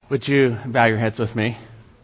Would you bow your heads with me?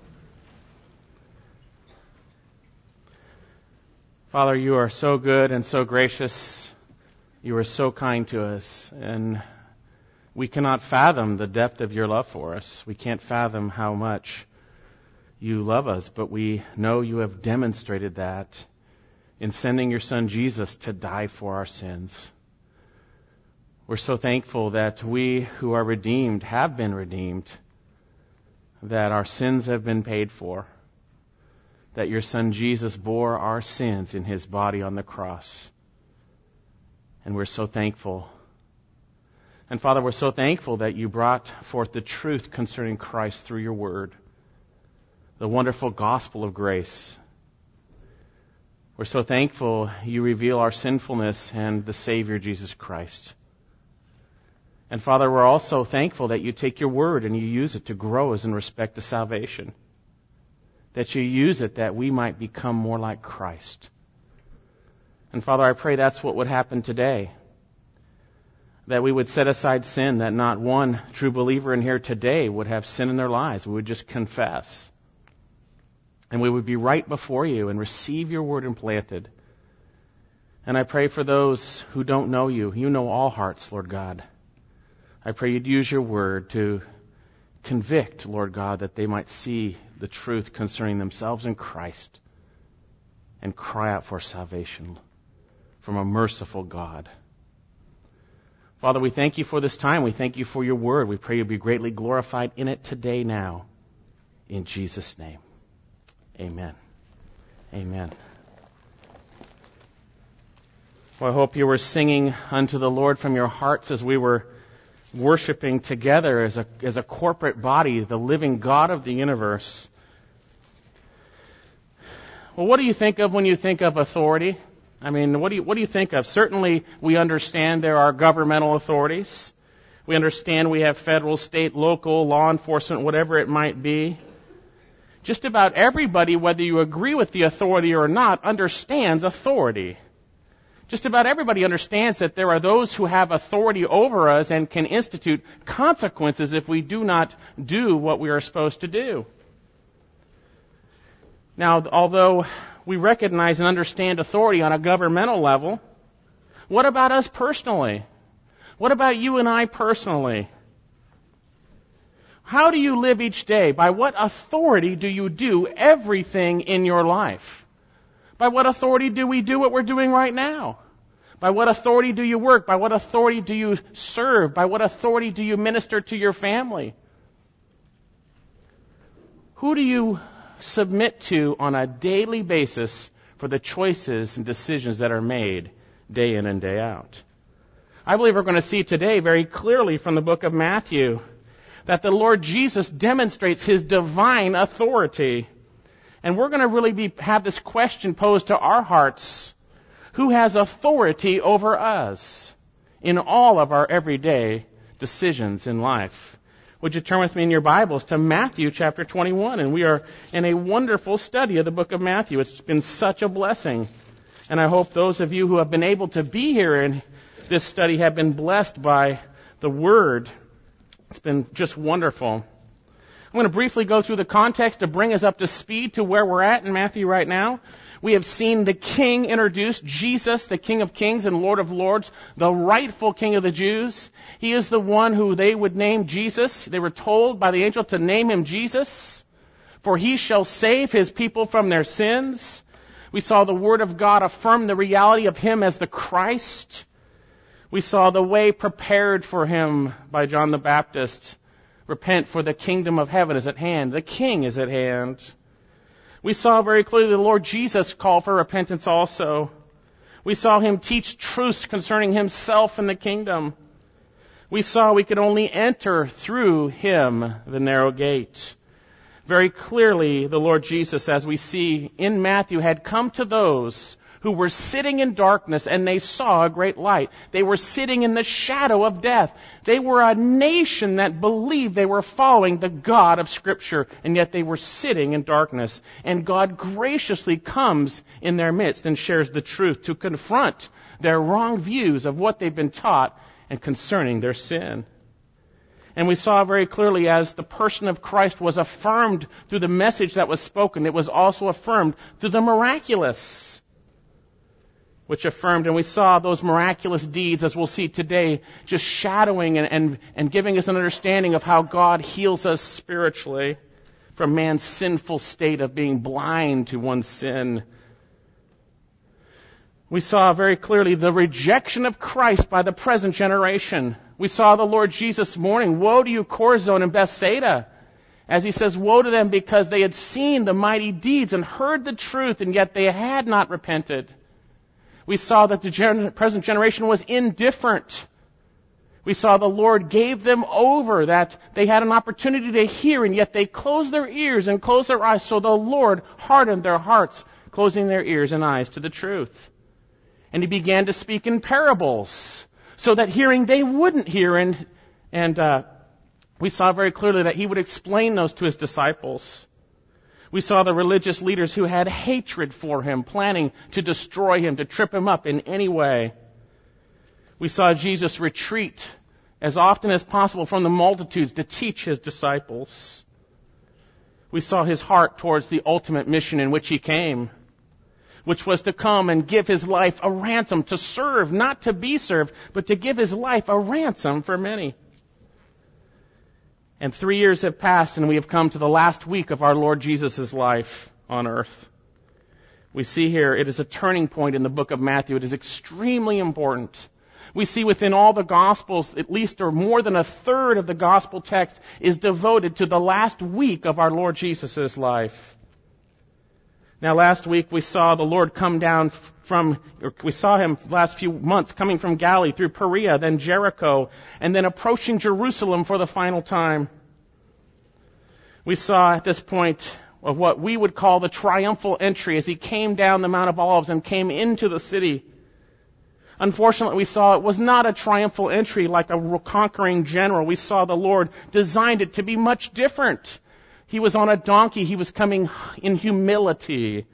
Father, you are so good and so gracious. You are so kind to us, and we cannot fathom the depth of your love for us. We can't fathom how much you love us, but we know you have demonstrated that in sending your Son Jesus to die for our sins. We're so thankful that we who are redeemed have been redeemed, that our sins have been paid for, that your Son Jesus bore our sins in his body on the cross. And we're so thankful. And Father, we're so thankful that you brought forth the truth concerning Christ through your word, the wonderful gospel of grace. We're so thankful you reveal our sinfulness and the Savior, Jesus Christ. And Father, we're also thankful that you take your word and you use it to grow us in respect to salvation. That you use it that we might become more like Christ. And Father, I pray that's what would happen today. That we would set aside sin, that not one true believer in here today would have sin in their lives. We would just confess. And we would be right before you and receive your word implanted. And I pray for those who don't know you. You know all hearts, Lord God. I pray you'd use your word to convict, Lord God, that they might see the truth concerning themselves in Christ and cry out for salvation from a merciful God. Father, we thank you for this time. We thank you for your word. We pray you'll be greatly glorified in it today now. In Jesus' name. Amen. Amen. Well, I hope you were singing unto the Lord from your hearts as we were worshiping together as a corporate body, the living God of the universe. Well, what do you think of when you think of authority? I mean, what do you think of? Certainly, we understand there are governmental authorities. We understand we have federal, state, local, law enforcement, whatever it might be. Just about everybody, whether you agree with the authority or not, understands authority. Just about everybody understands that there are those who have authority over us and can institute consequences if we do not do what we are supposed to do. Now, although we recognize and understand authority on a governmental level, what about us personally? What about you and I personally? How do you live each day? By what authority do you do everything in your life? By what authority do we do what we're doing right now? By what authority do you work? By what authority do you serve? By what authority do you minister to your family? Who do you submit to on a daily basis for the choices and decisions that are made day in and day out? I believe we're going to see today very clearly from the book of Matthew that the Lord Jesus demonstrates his divine authority. And we're going to really have this question posed to our hearts. Who has authority over us in all of our everyday decisions in life? Would you turn with me in your Bibles to Matthew chapter 21? And we are in a wonderful study of the book of Matthew. It's been such a blessing. And I hope those of you who have been able to be here in this study have been blessed by the Word. It's been just wonderful. I'm going to briefly go through the context to bring us up to speed to where we're at in Matthew right now. We have seen the King introduced, Jesus, the King of Kings and Lord of Lords, the rightful King of the Jews. He is the one who they would name Jesus. They were told by the angel to name him Jesus, for he shall save his people from their sins. We saw the Word of God affirm the reality of him as the Christ. We saw the way prepared for him by John the Baptist. Repent, for the kingdom of heaven is at hand. The King is at hand. We saw very clearly the Lord Jesus call for repentance also. We saw him teach truths concerning himself and the kingdom. We saw we could only enter through him, the narrow gate. Very clearly, the Lord Jesus, as we see in Matthew, had come to those who were sitting in darkness and they saw a great light. They were sitting in the shadow of death. They were a nation that believed they were following the God of Scripture, and yet they were sitting in darkness. And God graciously comes in their midst and shares the truth to confront their wrong views of what they've been taught and concerning their sin. And we saw very clearly as the person of Christ was affirmed through the message that was spoken, it was also affirmed through the miraculous, which affirmed, and we saw those miraculous deeds, as we'll see today, just shadowing and giving us an understanding of how God heals us spiritually from man's sinful state of being blind to one's sin. We saw very clearly the rejection of Christ by the present generation. We saw the Lord Jesus mourning, "Woe to you, Chorazin and Bethsaida," as he says, "Woe to them because they had seen the mighty deeds and heard the truth, and yet they had not repented." We saw that the present generation was indifferent. We saw the Lord gave them over, that they had an opportunity to hear, and yet they closed their ears and closed their eyes. So the Lord hardened their hearts, closing their ears and eyes to the truth. And he began to speak in parables, so that hearing they wouldn't hear. And we saw very clearly that he would explain those to his disciples. We saw the religious leaders who had hatred for him, planning to destroy him, to trip him up in any way. We saw Jesus retreat as often as possible from the multitudes to teach his disciples. We saw his heart towards the ultimate mission in which he came, which was to come and give his life a ransom, to serve, not to be served, but to give his life a ransom for many. And 3 years have passed, and we have come to the last week of our Lord Jesus' life on earth. We see here it is a turning point in the book of Matthew. It is extremely important. We see within all the Gospels, at least or more than a third of the Gospel text is devoted to the last week of our Lord Jesus' life. Now, last week we saw the Lord come down we saw him the last few months coming from Galilee through Perea, then Jericho, and then approaching Jerusalem for the final time. We saw at this point of what we would call the triumphal entry as he came down the Mount of Olives and came into the city. Unfortunately, we saw it was not a triumphal entry like a conquering general. We saw the Lord designed it to be much different. He was on a donkey. He was coming in humility.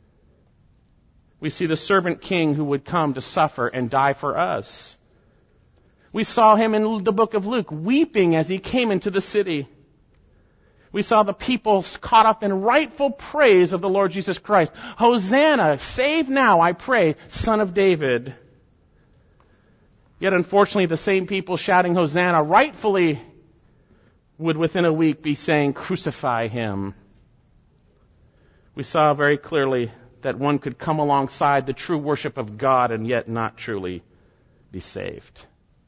We see the servant king who would come to suffer and die for us. We saw him in the book of Luke weeping as he came into the city. We saw the people caught up in rightful praise of the Lord Jesus Christ. Hosanna, save now, I pray, Son of David. Yet unfortunately, the same people shouting Hosanna rightfully would within a week be saying, crucify him. We saw very clearly that one could come alongside the true worship of God and yet not truly be saved.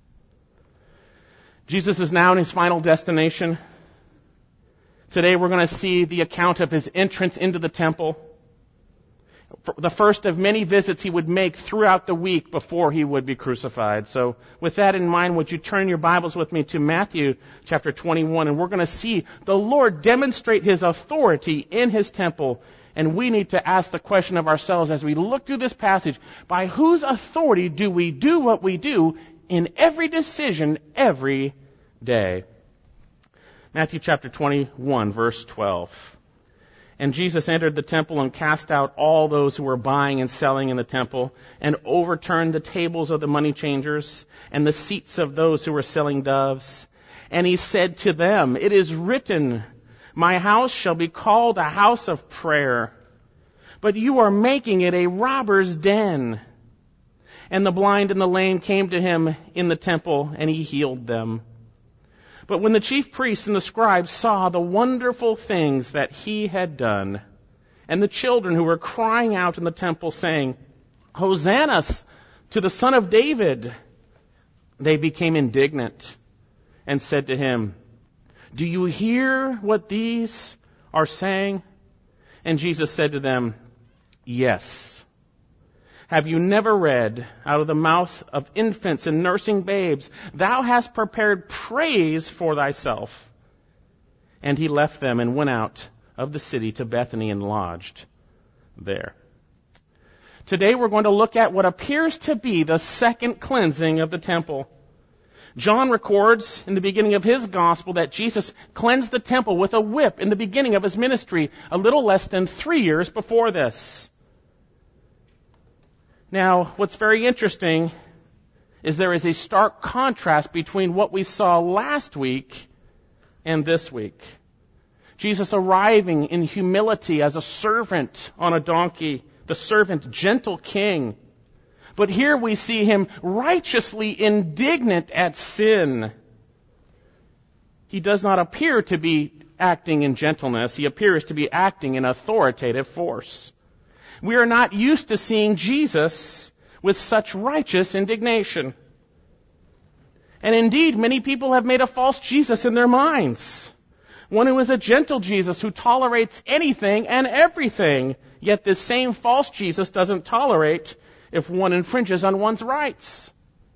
Jesus is now in his final destination. Today we're going to see the account of his entrance into the temple. The first of many visits he would make throughout the week before he would be crucified. So with that in mind, would you turn your Bibles with me to Matthew chapter 21, and we're going to see the Lord demonstrate his authority in his temple. And we need to ask the question of ourselves as we look through this passage, by whose authority do we do what we do in every decision every day? Matthew chapter 21, verse 12. And Jesus entered the temple and cast out all those who were buying and selling in the temple, and overturned the tables of the money changers and the seats of those who were selling doves. And he said to them, it is written, my house shall be called a house of prayer, but you are making it a robber's den. And the blind and the lame came to him in the temple, and he healed them. But when the chief priests and the scribes saw the wonderful things that he had done, and the children who were crying out in the temple saying, Hosanna to the Son of David, they became indignant and said to him, do you hear what these are saying? And Jesus said to them, yes. Have you never read, out of the mouth of infants and nursing babes, thou hast prepared praise for thyself? And he left them and went out of the city to Bethany and lodged there. Today we're going to look at what appears to be the second cleansing of the temple. John records in the beginning of his gospel that Jesus cleansed the temple with a whip in the beginning of his ministry, a little less than 3 years before this. Now, what's very interesting is there is a stark contrast between what we saw last week and this week. Jesus arriving in humility as a servant on a donkey, the servant, gentle king. But here we see him righteously indignant at sin. He does not appear to be acting in gentleness. He appears to be acting in authoritative force. We are not used to seeing Jesus with such righteous indignation. And indeed, many people have made a false Jesus in their minds. One who is a gentle Jesus who tolerates anything and everything. Yet this same false Jesus doesn't tolerate if one infringes on one's rights.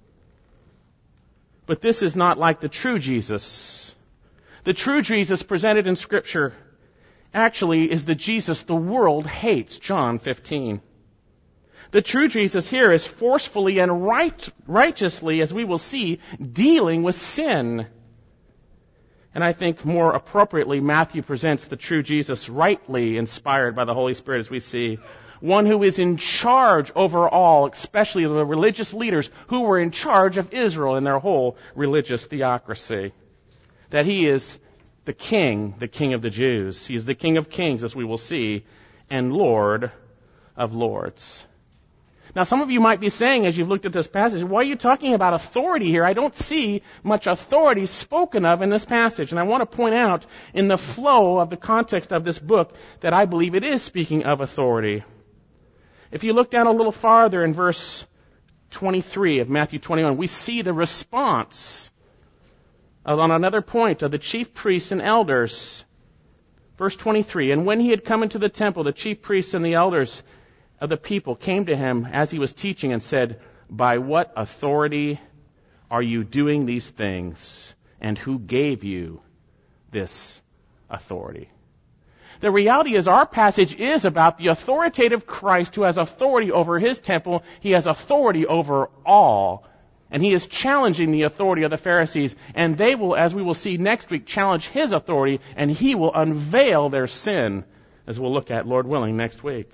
But this is not like the true Jesus. The true Jesus presented in Scripture actually is the Jesus the world hates, John 15. The true Jesus here is forcefully and righteously, as we will see, dealing with sin. And I think more appropriately, Matthew presents the true Jesus rightly inspired by the Holy Spirit, as we see. One who is in charge over all, especially the religious leaders who were in charge of Israel in their whole religious theocracy. That he is the King of the Jews. He is the King of Kings, as we will see, and Lord of Lords. Now, some of you might be saying, as you've looked at this passage, why are you talking about authority here? I don't see much authority spoken of in this passage. And I want to point out in the flow of the context of this book that I believe it is speaking of authority. If you look down a little farther in verse 23 of Matthew 21, we see the response on another point of the chief priests and elders. Verse 23, and when he had come into the temple, the chief priests and the elders of the people came to him as he was teaching and said, by what authority are you doing these things? And who gave you this authority? The reality is our passage is about the authoritative Christ who has authority over his temple. He has authority over all. And he is challenging the authority of the Pharisees. And they will, as we will see next week, challenge his authority. And he will unveil their sin, as we'll look at, Lord willing, next week.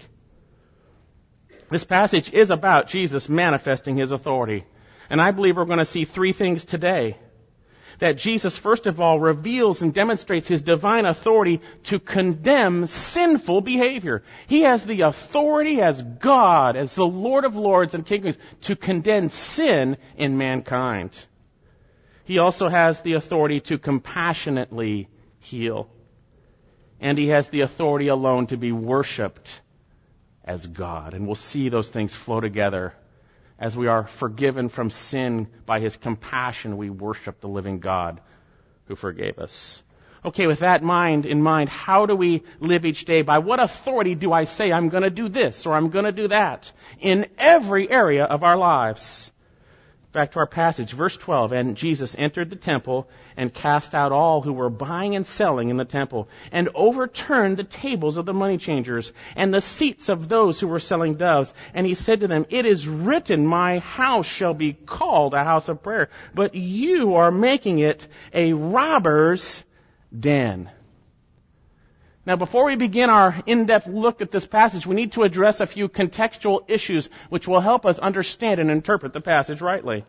This passage is about Jesus manifesting his authority. And I believe we're going to see three things today. That Jesus, first of all, reveals and demonstrates his divine authority to condemn sinful behavior. He has the authority as God, as the Lord of Lords and King of Kings, to condemn sin in mankind. He also has the authority to compassionately heal. And he has the authority alone to be worshipped as God. And we'll see those things flow together. As we are forgiven from sin by his compassion, we worship the living God who forgave us. Okay, with that in mind, how do we live each day? By what authority do I say I'm going to do this or I'm going to do that in every area of our lives? Back to our passage, verse 12. And Jesus entered the temple and cast out all who were buying and selling in the temple, and overturned the tables of the money changers and the seats of those who were selling doves. And he said to them, it is written, my house shall be called a house of prayer, but you are making it a robber's den. Now, before we begin our in-depth look at this passage, we need to address a few contextual issues which will help us understand and interpret the passage rightly.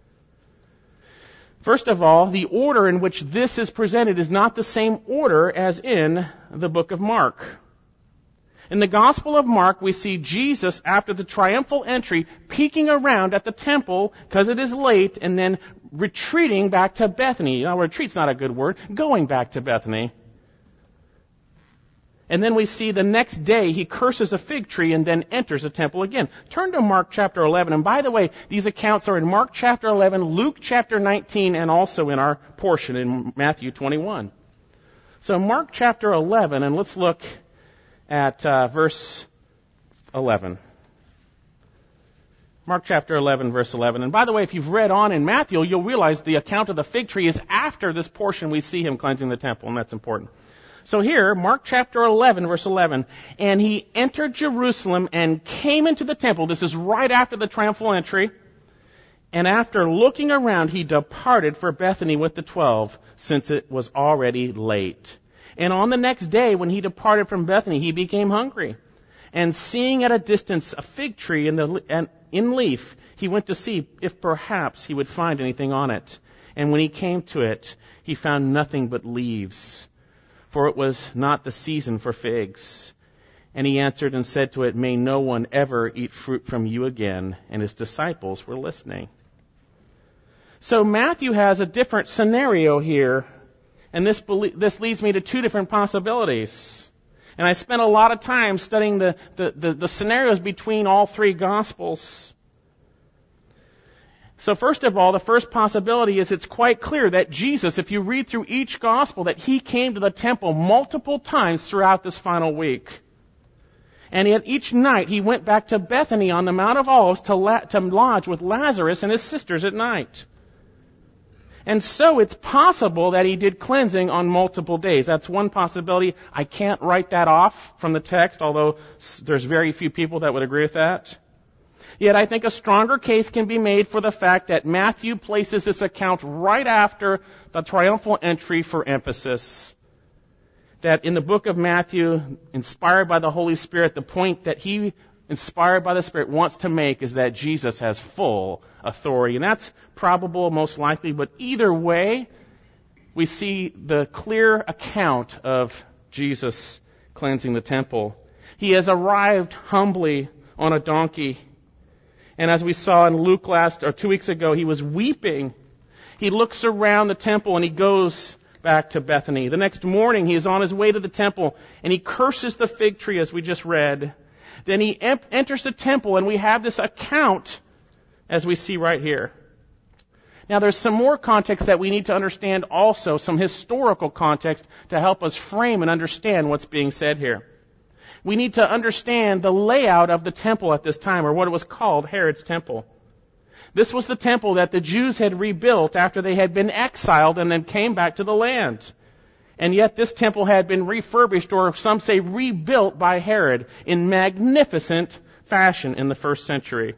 First of all, the order in which this is presented is not the same order as in the book of Mark. In the Gospel of Mark, we see Jesus, after the triumphal entry, peeking around at the temple because it is late, and then retreating back to Bethany. Now, retreat's not a good word. Going back to Bethany. And then we see the next day he curses a fig tree and then enters the temple again. Turn to Mark chapter 11. And by the way, these accounts are in Mark chapter 11, Luke chapter 19, and also in our portion in Matthew 21. So Mark chapter 11, and let's look at verse 11. Mark chapter 11, verse 11. And by the way, if you've read on in Matthew, you'll realize the account of the fig tree is after this portion we see him cleansing the temple, and that's important. So here, Mark chapter 11, verse 11, and he entered Jerusalem and came into the temple. This is right after the triumphal entry. And after looking around, he departed for Bethany with the 12, since it was already late. And on the next day, when he departed from Bethany, he became hungry. And seeing at a distance a fig tree in leaf, he went to see if perhaps he would find anything on it. And when he came to it, he found nothing but leaves, for it was not the season for figs. And he answered and said to it, "May no one ever eat fruit from you again." And his disciples were listening. So Matthew has a different scenario here, and this leads me to two different possibilities. And I spent a lot of time studying the scenarios between all three Gospels. So first of all, the first possibility is it's quite clear that Jesus, if you read through each Gospel, that he came to the temple multiple times throughout this final week. And yet each night he went back to Bethany on the Mount of Olives to lodge with Lazarus and his sisters at night. And so it's possible that he did cleansing on multiple days. That's one possibility. I can't write that off from the text, although there's very few people that would agree with that. Yet I think a stronger case can be made for the fact that Matthew places this account right after the triumphal entry for emphasis. That in the book of Matthew, inspired by the Holy Spirit, the point that he, inspired by the Spirit, wants to make is that Jesus has full authority. And that's probable, most likely, but either way, we see the clear account of Jesus cleansing the temple. He has arrived humbly on a donkey. And as we saw in Luke 2 weeks ago, he was weeping. He looks around the temple and he goes back to Bethany. The next morning, he is on his way to the temple, and he curses the fig tree, as we just read. Then he enters the temple, and we have this account, as we see right here. Now, there's some more context that we need to understand also, some historical context to help us frame and understand what's being said here. We need to understand the layout of the temple at this time, or what it was called, Herod's temple. This was the temple that the Jews had rebuilt after they had been exiled and then came back to the land. And yet this temple had been refurbished, or some say rebuilt, by Herod in magnificent fashion in the first century.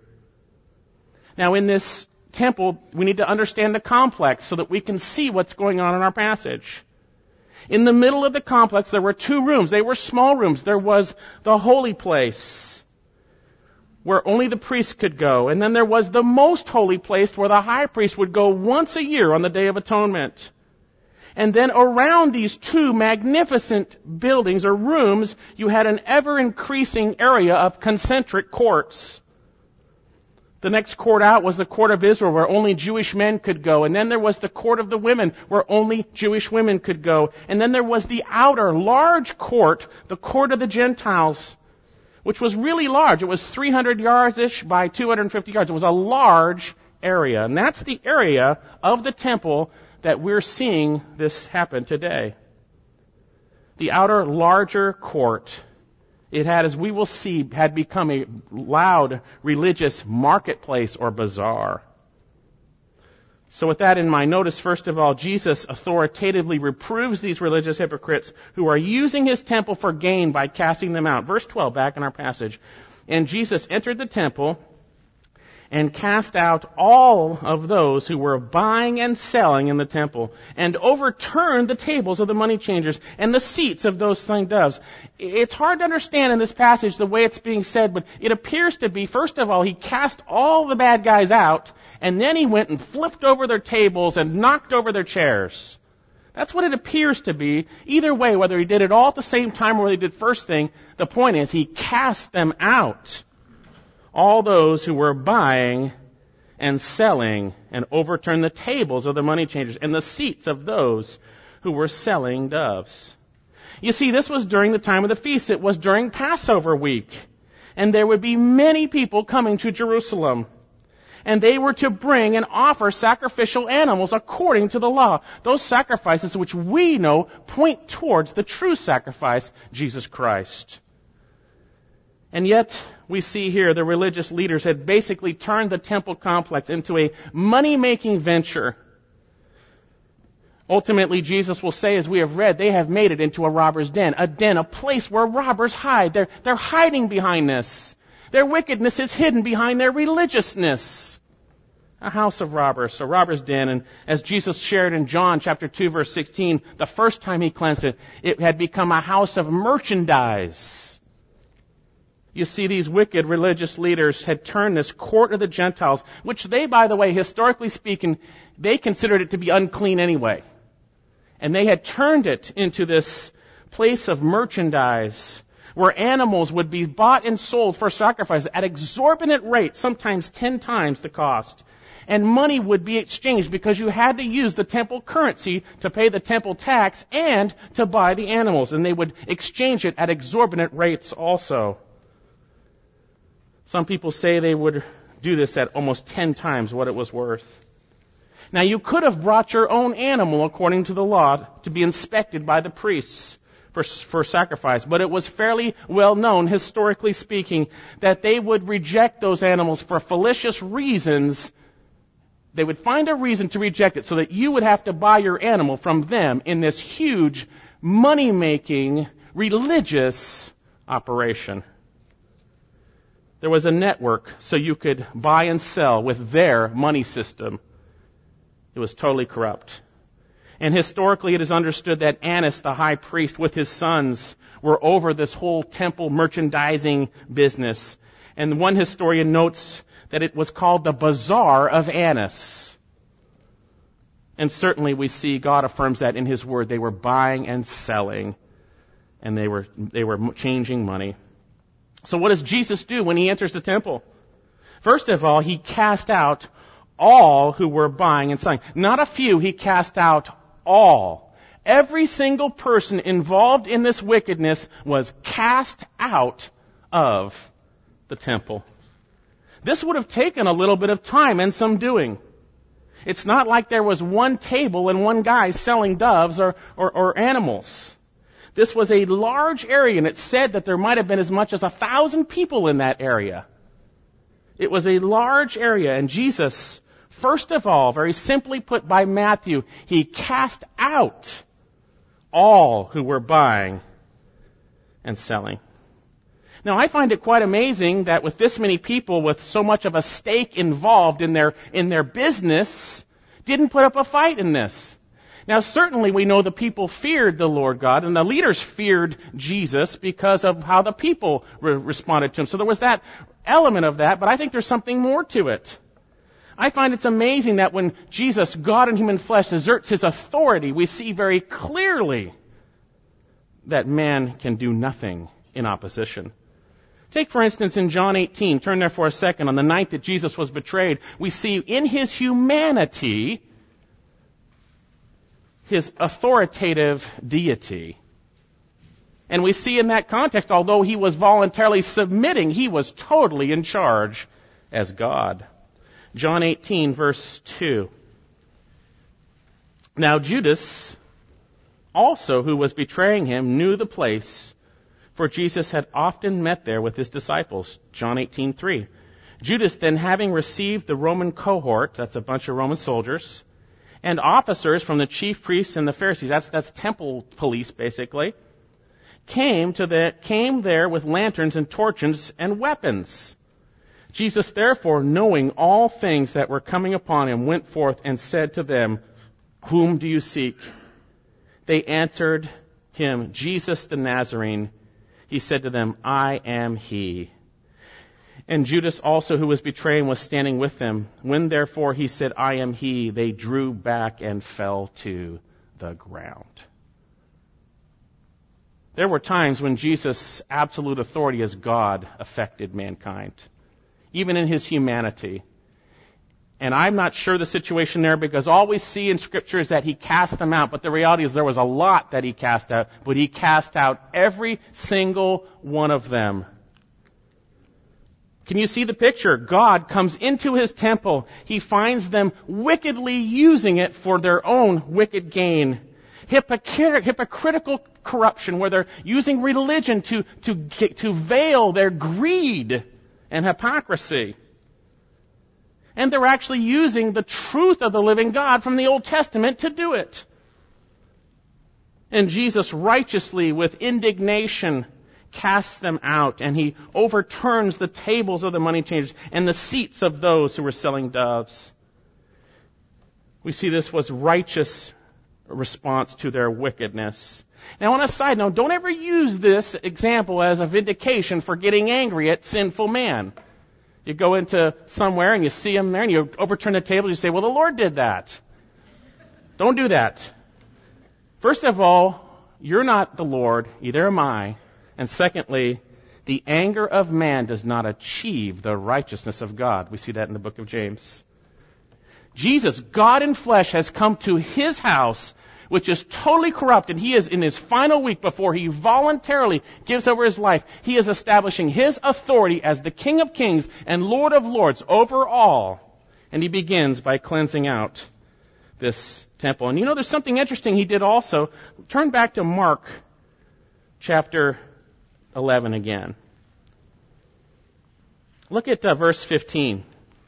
Now in this temple, we need to understand the complex so that we can see what's going on in our passage. In the middle of the complex, there were two rooms. They were small rooms. There was the holy place, where only the priests could go. And then there was the most holy place, where the high priest would go once a year on the Day of Atonement. And then around these two magnificent buildings or rooms, you had an ever-increasing area of concentric courts. The next court out was the court of Israel, where only Jewish men could go. And then there was the court of the women, where only Jewish women could go. And then there was the outer large court, the court of the Gentiles, which was really large. It was 300 yards-ish by 250 yards. It was a large area. And that's the area of the temple that we're seeing this happen today. The outer larger court, it had, as we will see, had become a loud religious marketplace or bazaar. So with that in mind, notice first of all, Jesus authoritatively reproves these religious hypocrites who are using his temple for gain by casting them out. Verse 12, back in our passage. And Jesus entered the temple and cast out all of those who were buying and selling in the temple, and overturned the tables of the money changers and the seats of those slain doves. It's hard to understand in this passage the way it's being said, but it appears to be, first of all, he cast all the bad guys out, and then he went and flipped over their tables and knocked over their chairs. That's what it appears to be. Either way, whether he did it all at the same time or whether he did first thing, the point is he cast them out. All those who were buying and selling, and overturned the tables of the money changers and the seats of those who were selling doves. You see, this was during the time of the feast. It was during Passover week. And there would be many people coming to Jerusalem. And they were to bring and offer sacrificial animals according to the law. Those sacrifices which we know point towards the true sacrifice, Jesus Christ. And yet, we see here the religious leaders had basically turned the temple complex into a money-making venture. Ultimately, Jesus will say, as we have read, they have made it into a robber's den, a place where robbers hide. They're hiding behind this. Their wickedness is hidden behind their religiousness. A house of robbers, a robber's den. And as Jesus shared in John chapter 2, verse 16, the first time he cleansed it, it had become a house of merchandise. You see, these wicked religious leaders had turned this court of the Gentiles, which they, by the way, historically speaking, they considered it to be unclean anyway. And they had turned it into this place of merchandise where animals would be bought and sold for sacrifice at exorbitant rates, sometimes 10 times the cost. And money would be exchanged because you had to use the temple currency to pay the temple tax and to buy the animals. And they would exchange it at exorbitant rates also. Some people say they would do this at almost 10 times what it was worth. Now, you could have brought your own animal according to the law to be inspected by the priests for sacrifice, but it was fairly well known, historically speaking, that they would reject those animals for fallacious reasons. They would find a reason to reject it so that you would have to buy your animal from them in this huge, money-making, religious operation. There was a network so you could buy and sell with their money system. It was totally corrupt. And historically it is understood that Annas, the high priest, with his sons, were over this whole temple merchandising business. And one historian notes that it was called the Bazaar of Annas. And certainly we see God affirms that in His Word. They were buying and selling, and they were changing money. So what does Jesus do when He enters the temple? First of all, He cast out all who were buying and selling. Not a few, He cast out all. Every single person involved in this wickedness was cast out of the temple. This would have taken a little bit of time and some doing. It's not like there was one table and one guy selling doves or animals. This was a large area, and it said that there might have been as much as 1,000 people in that area. It was a large area, and Jesus, first of all, very simply put by Matthew, He cast out all who were buying and selling. Now, I find it quite amazing that with this many people with so much of a stake involved in their business, didn't put up a fight in this. Now, certainly we know the people feared the Lord God, and the leaders feared Jesus because of how the people responded to Him. So there was that element of that, but I think there's something more to it. I find it's amazing that when Jesus, God in human flesh, exerts His authority, we see very clearly that man can do nothing in opposition. Take, for instance, in John 18, turn there for a second, on the night that Jesus was betrayed, we see in His humanity His authoritative deity. And we see in that context, although He was voluntarily submitting, He was totally in charge as God. John 18, verse 2. Now Judas, also who was betraying Him, knew the place, for Jesus had often met there with His disciples. John 18:3. Judas then, having received the Roman cohort, that's a bunch of Roman soldiers, and officers from the chief priests and the Pharisees, that's temple police basically, came there with lanterns and torches and weapons. Jesus therefore, knowing all things that were coming upon Him, went forth and said to them, "Whom do you seek?" They answered Him, "Jesus the Nazarene." He said to them, "I am He." And Judas also, who was betraying, was standing with them. When therefore He said, "I am He," they drew back and fell to the ground. There were times when Jesus' absolute authority as God affected mankind, even in His humanity. And I'm not sure the situation there, because all we see in Scripture is that He cast them out. But the reality is there was a lot that He cast out, but He cast out every single one of them. Can you see the picture? God comes into His temple. He finds them wickedly using it for their own wicked gain. Hypocritical corruption, where they're using religion to veil their greed and hypocrisy. And they're actually using the truth of the living God from the Old Testament to do it. And Jesus righteously, with indignation, casts them out, and He overturns the tables of the money changers and the seats of those who were selling doves. We see this was righteous response to their wickedness. Now, on a side note, don't ever use this example as a vindication for getting angry at sinful man. You go into somewhere and you see him there and you overturn the table and you say, well, the Lord did that. Don't do that. First of all, you're not the Lord, neither am I. And secondly, the anger of man does not achieve the righteousness of God. We see that in the book of James. Jesus, God in flesh, has come to his house, which is totally corrupt, and he is in his final week before he voluntarily gives over his life. He is establishing his authority as the King of Kings and Lord of Lords over all. And he begins by cleansing out this temple. And you know, there's something interesting he did also. Turn back to Mark chapter 11 again. Look at verse 15.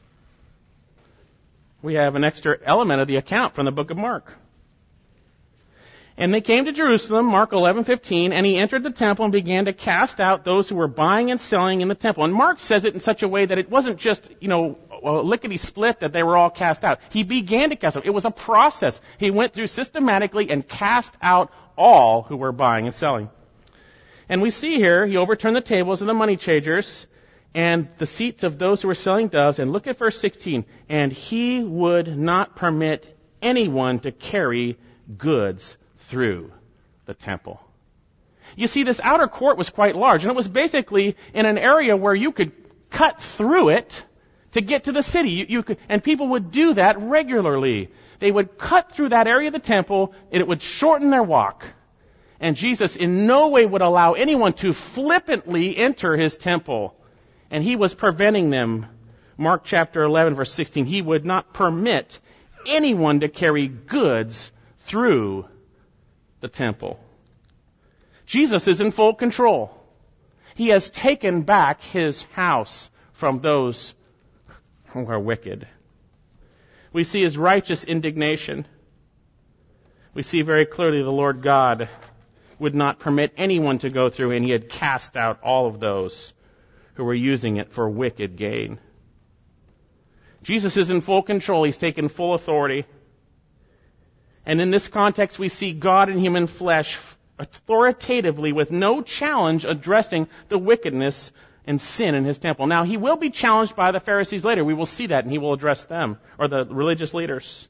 We have an extra element of the account from the book of Mark. And they came to Jerusalem, Mark 11:15, and he entered the temple and began to cast out those who were buying and selling in the temple. And Mark says it in such a way that it wasn't just, lickety-split that they were all cast out. He began to cast out. It was a process. He went through systematically and cast out all who were buying and selling. And we see here, he overturned the tables of the money changers and the seats of those who were selling doves. And look at verse 16. And he would not permit anyone to carry goods through the temple. You see, this outer court was quite large, and it was basically in an area where you could cut through it to get to the city. And people would do that regularly. They would cut through that area of the temple, and it would shorten their walk. And Jesus in no way would allow anyone to flippantly enter his temple. And he was preventing them. Mark chapter 11, verse 16. He would not permit anyone to carry goods through the temple. Jesus is in full control. He has taken back his house from those who are wicked. We see his righteous indignation. We see very clearly the Lord God would not permit anyone to go through, and he had cast out all of those who were using it for wicked gain. Jesus is in full control. He's taken full authority. And in this context, we see God in human flesh authoritatively, with no challenge, addressing the wickedness and sin in his temple. Now, he will be challenged by the Pharisees later. We will see that, and he will address them, or the religious leaders.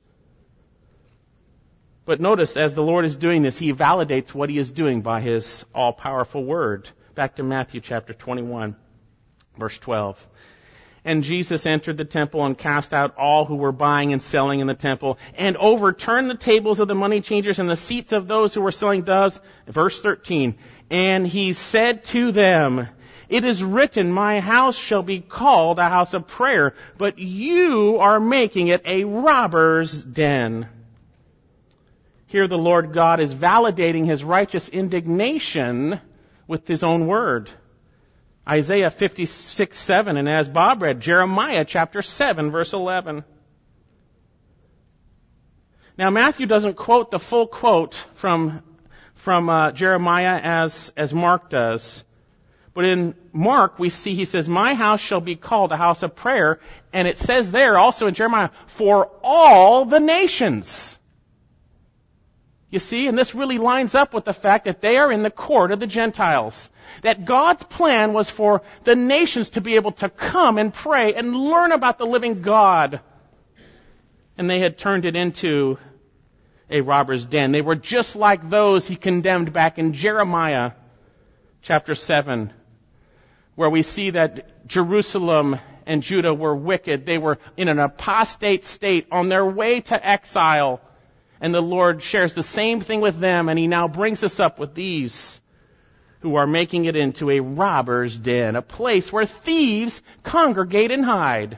But notice, as the Lord is doing this, he validates what he is doing by his all-powerful word. Back to Matthew chapter 21, verse 12. And Jesus entered the temple and cast out all who were buying and selling in the temple, and overturned the tables of the money changers and the seats of those who were selling doves. Verse 13. And he said to them, it is written, my house shall be called a house of prayer, but you are making it a robber's den. Here the Lord God is validating his righteous indignation with his own word. Isaiah 56:7, and as Bob read, Jeremiah chapter 7, verse 11. Now Matthew doesn't quote the full quote from Jeremiah as Mark does. But in Mark, we see he says, my house shall be called a house of prayer. And it says there also in Jeremiah, for all the nations. You see, and this really lines up with the fact that they are in the court of the Gentiles. That God's plan was for the nations to be able to come and pray and learn about the living God. And they had turned it into a robber's den. They were just like those he condemned back in Jeremiah chapter 7, where we see that Jerusalem and Judah were wicked. They were in an apostate state on their way to exile. And the Lord shares the same thing with them, and he now brings us up with these who are making it into a robber's den, a place where thieves congregate and hide.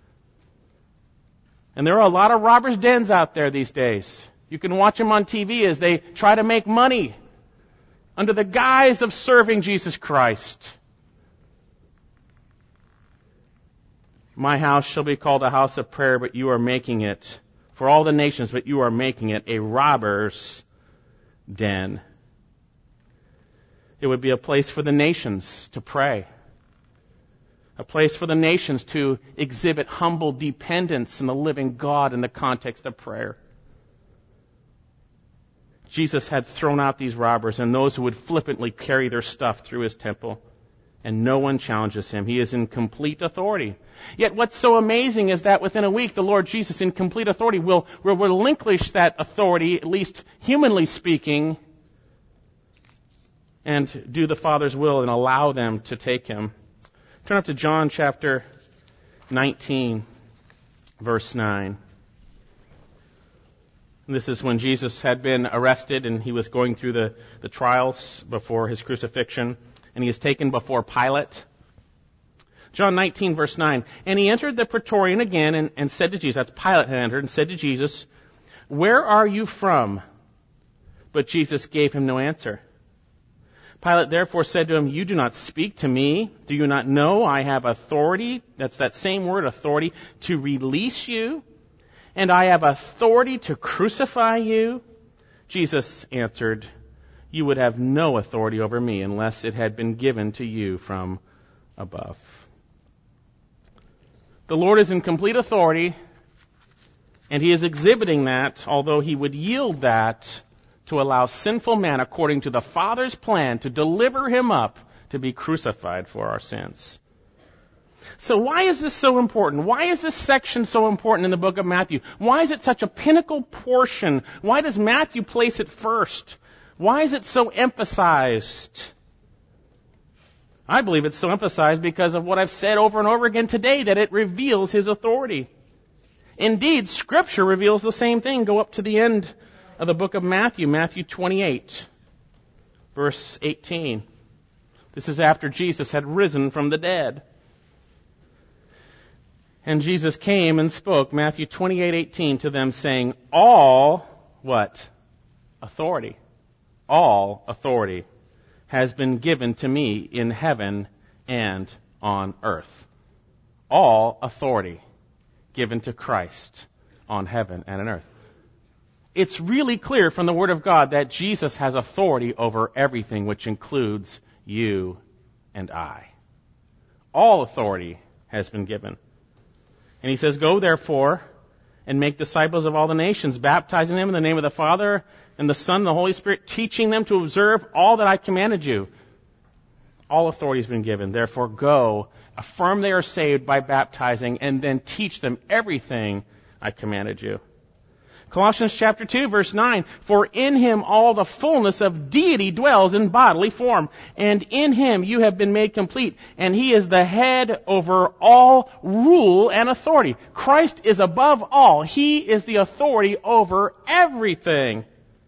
And there are a lot of robbers' dens out there these days. You can watch them on TV as they try to make money under the guise of serving Jesus Christ. My house shall be called a house of prayer, but you are making it for all the nations, but you are making it a robber's den. It would be a place for the nations to pray. A place for the nations to exhibit humble dependence in the living God in the context of prayer. Jesus had thrown out these robbers and those who would flippantly carry their stuff through his temple. And no one challenges him. He is in complete authority. Yet what's so amazing is that within a week, the Lord Jesus, in complete authority, will relinquish that authority, at least humanly speaking, and do the Father's will and allow them to take him. Turn up to John chapter 19, verse 9. And this is when Jesus had been arrested and he was going through the trials before his crucifixion. And he is taken before Pilate. John 19, verse 9. And he entered the praetorium again and said to Jesus, that's Pilate had entered, and said to Jesus, "Where are you from?" But Jesus gave him no answer. Pilate therefore said to him, "You do not speak to me. Do you not know I have authority," that's that same word, authority, "to release you? And I have authority to crucify you?" Jesus answered, "You would have no authority over me unless it had been given to you from above." The Lord is in complete authority, and he is exhibiting that, although he would yield that to allow sinful man, according to the Father's plan, to deliver him up to be crucified for our sins. So why is this so important? Why is this section so important in the book of Matthew? Why is it such a pinnacle portion? Why does Matthew place it first? Why is it so emphasized? I believe it's so emphasized because of what I've said over and over again today, that it reveals his authority. Indeed, Scripture reveals the same thing. Go up to the end of the book of Matthew, Matthew 28, verse 18. This is after Jesus had risen from the dead. And Jesus came and spoke, Matthew 28:18, to them, saying, "All," what? Authority. "All authority has been given to me in heaven and on earth." All authority given to Christ on heaven and on earth. It's really clear from the Word of God that Jesus has authority over everything, which includes you and I. All authority has been given. And he says, "Go therefore and make disciples of all the nations, baptizing them in the name of the Father and the Son and the Holy Spirit, teaching them to observe all that I commanded you." All authority has been given. Therefore, go, affirm they are saved by baptizing, and then teach them everything I commanded you. Colossians chapter 2, verse 9, "For in him all the fullness of deity dwells in bodily form, and in him you have been made complete, and he is the head over all rule and authority." Christ is above all. He is the authority over everything.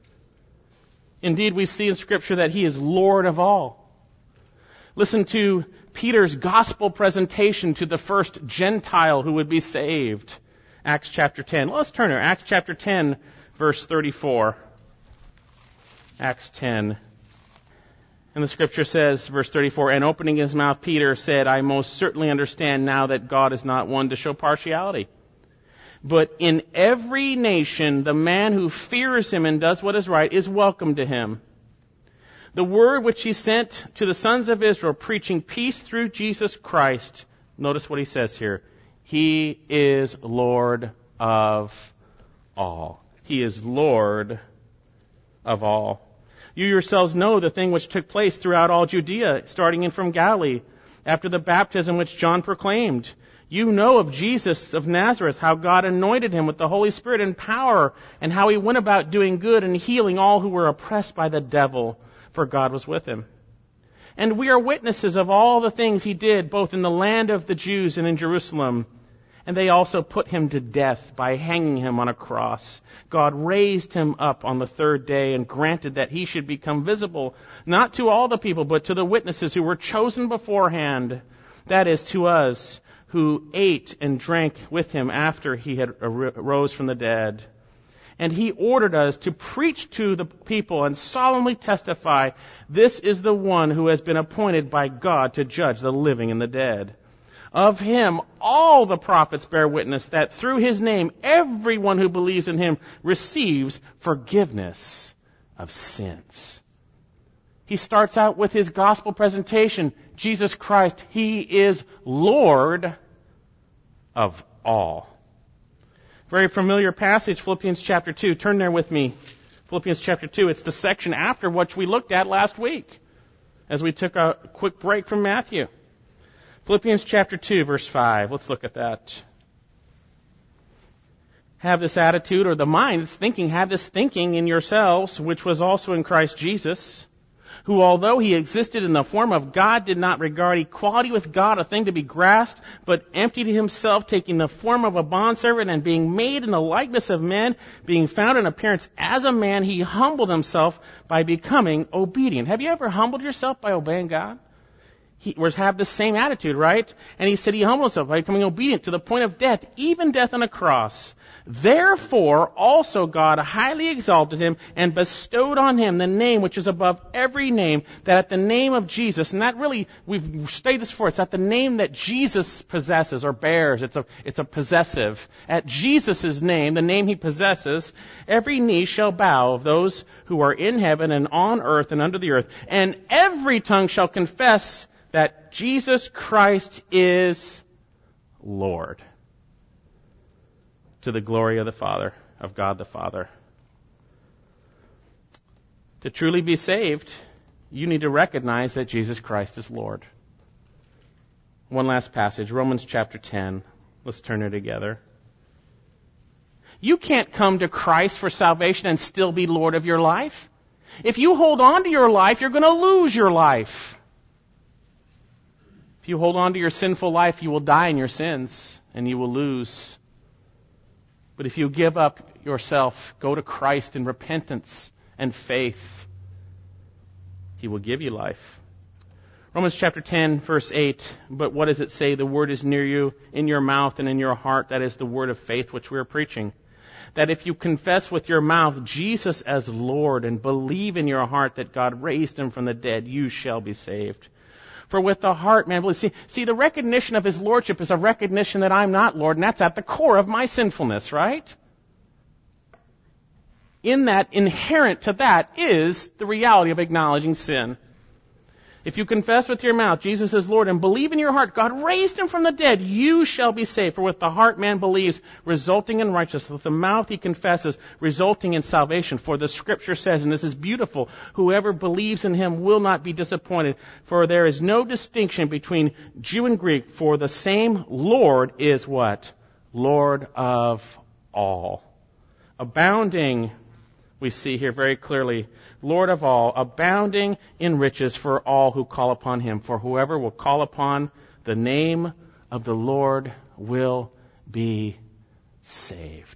Indeed, we see in Scripture that he is Lord of all. Listen to Peter's gospel presentation to the first Gentile who would be saved. Acts chapter 10. Let's turn here. Acts chapter 10, verse 34. Acts 10. And the Scripture says, verse 34, "And opening his mouth, Peter said, I most certainly understand now that God is not one to show partiality. But in every nation, the man who fears him and does what is right is welcome to him. The word which he sent to the sons of Israel, preaching peace through Jesus Christ." Notice what he says here. "He is Lord of all." He is Lord of all. "You yourselves know the thing which took place throughout all Judea, starting in from Galilee, after the baptism which John proclaimed. You know of Jesus of Nazareth, how God anointed him with the Holy Spirit and power, and how he went about doing good and healing all who were oppressed by the devil, for God was with him. And we are witnesses of all the things he did, both in the land of the Jews and in Jerusalem. And they also put him to death by hanging him on a cross. God raised him up on the third day and granted that he should become visible, not to all the people, but to the witnesses who were chosen beforehand. That is, to us who ate and drank with him after he had arose from the dead. And he ordered us to preach to the people and solemnly testify, this is the one who has been appointed by God to judge the living and the dead. Of him, all the prophets bear witness that through his name, everyone who believes in him receives forgiveness of sins." He starts out with his gospel presentation. Jesus Christ, he is Lord of all. Very familiar passage, Philippians chapter 2. Turn there with me Philippians chapter 2, it's the section after what we looked at last week as we took a quick break from Matthew. Philippians chapter 2, verse 5. Let's look at that. Have this attitude, or the mind, it's thinking, have this thinking in yourselves, which was also in Christ Jesus, who, although he existed in the form of God, did not regard equality with God a thing to be grasped, but emptied himself, taking the form of a bondservant, and being made in the likeness of men, being found in appearance as a man, he humbled himself by becoming obedient. Have you ever humbled yourself by obeying God? We have the same attitude, right? And he said he humbled himself by becoming obedient to the point of death, even death on a cross. Therefore also God highly exalted him and bestowed on him the name which is above every name, that at the name of Jesus, and that really, we've studied this before, it's at the name that Jesus possesses or bears. It's a possessive. At Jesus' name, the name he possesses, every knee shall bow of those who are in heaven and on earth and under the earth, and every tongue shall confess that Jesus Christ is Lord, to the glory of the Father, of God the Father. To truly be saved, you need to recognize that Jesus Christ is Lord. One last passage, Romans chapter 10. Let's turn it together. You can't come to Christ for salvation and still be Lord of your life. If you hold on to your life, you're going to lose your life. If you hold on to your sinful life, you will die in your sins and you will lose. But if you give up yourself, go to Christ in repentance and faith, he will give you life. Romans chapter 10, verse 8, but what does it say? The word is near you, in your mouth and in your heart. That is the word of faith which we are preaching. That if you confess with your mouth Jesus as Lord and believe in your heart that God raised him from the dead, you shall be saved. For with the heart, man, see, the recognition of his lordship is a recognition that I'm not Lord, and that's at the core of my sinfulness, right? In that, inherent to that is the reality of acknowledging sin. If you confess with your mouth Jesus is Lord and believe in your heart God raised him from the dead, you shall be saved. For with the heart man believes, resulting in righteousness. With the mouth he confesses, resulting in salvation. For the scripture says, and this is beautiful, whoever believes in him will not be disappointed. For there is no distinction between Jew and Greek, for the same Lord is what? Lord of all. Abounding, we see here very clearly, Lord of all, abounding in riches for all who call upon him. For whoever will call upon the name of the Lord will be saved.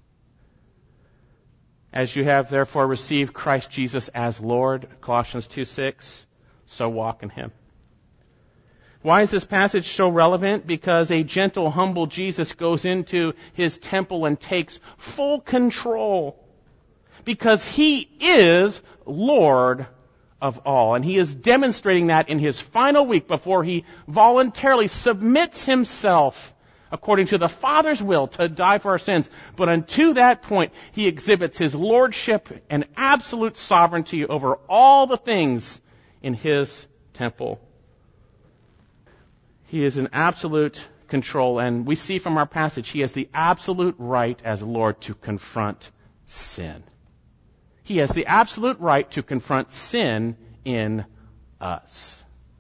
As you have therefore received Christ Jesus as Lord, Colossians 2:6, so walk in him. Why is this passage so relevant? Because a gentle, humble Jesus goes into his temple and takes full control. Because he is Lord of all. And he is demonstrating that in his final week before he voluntarily submits himself according to the Father's will to die for our sins. But unto that point, he exhibits his lordship and absolute sovereignty over all the things in his temple. He is in absolute control. And we see from our passage, he has the absolute right as Lord to confront sin. He has the absolute right to confront sin in us.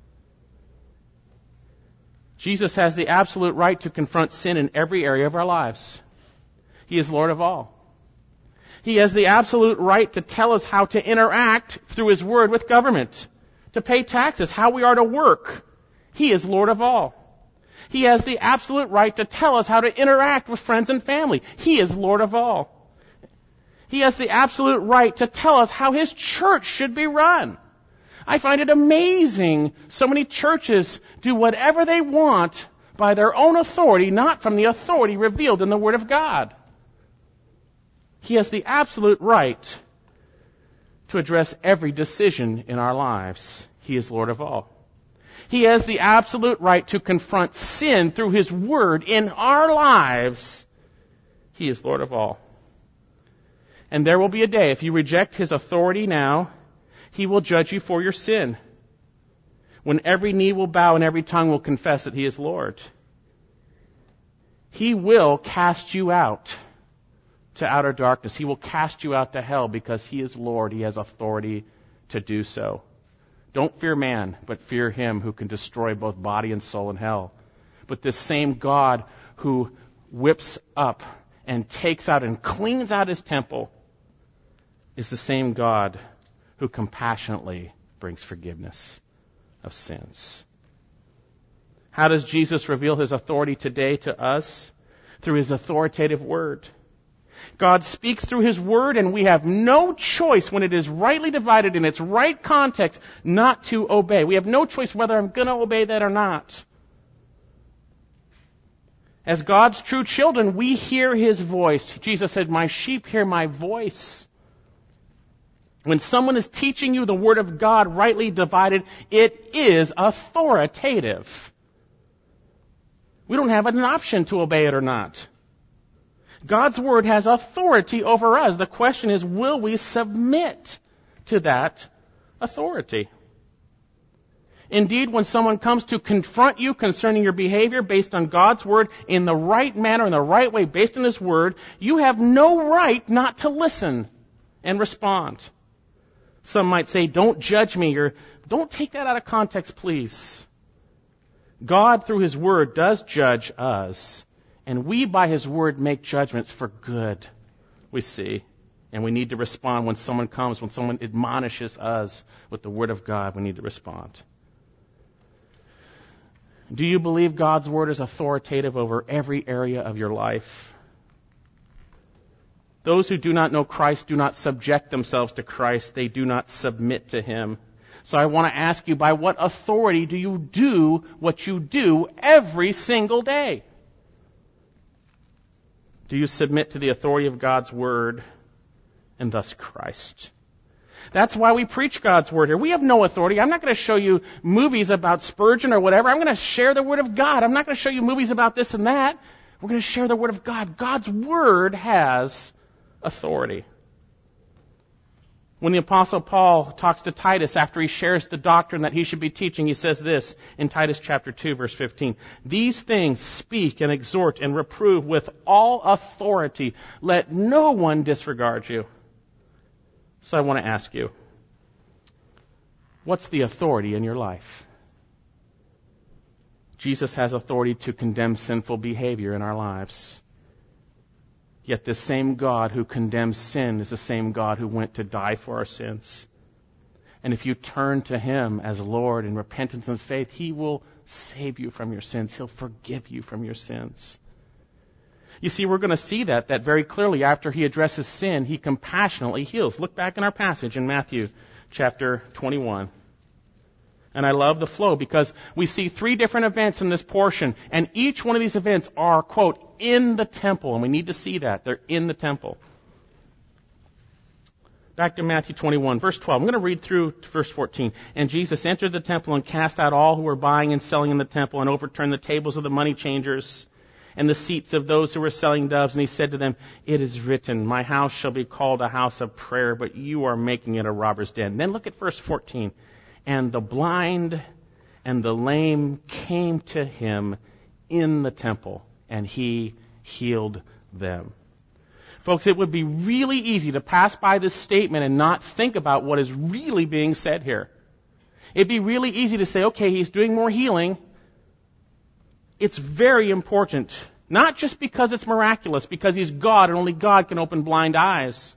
Jesus has the absolute right to confront sin in every area of our lives. He is Lord of all. He has the absolute right to tell us how to interact through his word with government, to pay taxes, how we are to work. He is Lord of all. He has the absolute right to tell us how to interact with friends and family. He is Lord of all. He has the absolute right to tell us how his church should be run. I find it amazing so many churches do whatever they want by their own authority, not from the authority revealed in the Word of God. He has the absolute right to address every decision in our lives. He is Lord of all. He has the absolute right to confront sin through his Word in our lives. He is Lord of all. And there will be a day, if you reject his authority now, he will judge you for your sin. When every knee will bow and every tongue will confess that he is Lord. He will cast you out to outer darkness. He will cast you out to hell because he is Lord. He has authority to do so. Don't fear man, but fear him who can destroy both body and soul in hell. But this same God who whips up and takes out and cleans out his temple is the same God who compassionately brings forgiveness of sins. How does Jesus reveal his authority today to us? Through his authoritative word. God speaks through his word, and we have no choice when it is rightly divided in its right context not to obey. We have no choice whether I'm going to obey that or not. As God's true children, we hear his voice. Jesus said, "My sheep hear my voice." When someone is teaching you the word of God rightly divided, it is authoritative. We don't have an option to obey it or not. God's word has authority over us. The question is, will we submit to that authority? Indeed, when someone comes to confront you concerning your behavior based on God's word in the right manner, in the right way, based on his word, you have no right not to listen and respond. Some might say, "Don't judge me," or "Don't take that out of context, please." God, through his word, does judge us. And we, by his word, make judgments for good, we see. And we need to respond when someone comes, when someone admonishes us with the word of God, we need to respond. Do you believe God's word is authoritative over every area of your life? Those who do not know Christ do not subject themselves to Christ. They do not submit to him. So I want to ask you, by what authority do you do what you do every single day? Do you submit to the authority of God's word and thus Christ? That's why we preach God's word here. We have no authority. I'm not going to show you movies about Spurgeon or whatever. I'm going to share the word of God. I'm not going to show you movies about this and that. We're going to share the word of God. God's word has authority. When the Apostle Paul talks to Titus after he shares the doctrine that he should be teaching, he says this in Titus chapter 2, verse 15. "These things speak and exhort and reprove with all authority. Let no one disregard you." So I want to ask you, what's the authority in your life? Jesus has authority to condemn sinful behavior in our lives. Yet this same God who condemns sin is the same God who went to die for our sins. And if you turn to him as Lord in repentance and faith, he will save you from your sins. He'll forgive you from your sins. You see, we're going to see that very clearly. After he addresses sin, he compassionately heals. Look back in our passage in Matthew chapter 21. And I love the flow because we see 3 different events in this portion, and each one of these events are, quote, in the temple, and we need to see that. They're in the temple. Back to Matthew 21, verse 12. I'm going to read through to verse 14. "And Jesus entered the temple and cast out all who were buying and selling in the temple and overturned the tables of the money changers and the seats of those who were selling doves. And he said to them, 'It is written, my house shall be called a house of prayer, but you are making it a robber's den.'" Then look at verse 14. "And the blind and the lame came to him in the temple, and he healed them." Folks, it would be really easy to pass by this statement and not think about what is really being said here. It'd be really easy to say, okay, he's doing more healing. It's very important, not just because it's miraculous, because he's God and only God can open blind eyes.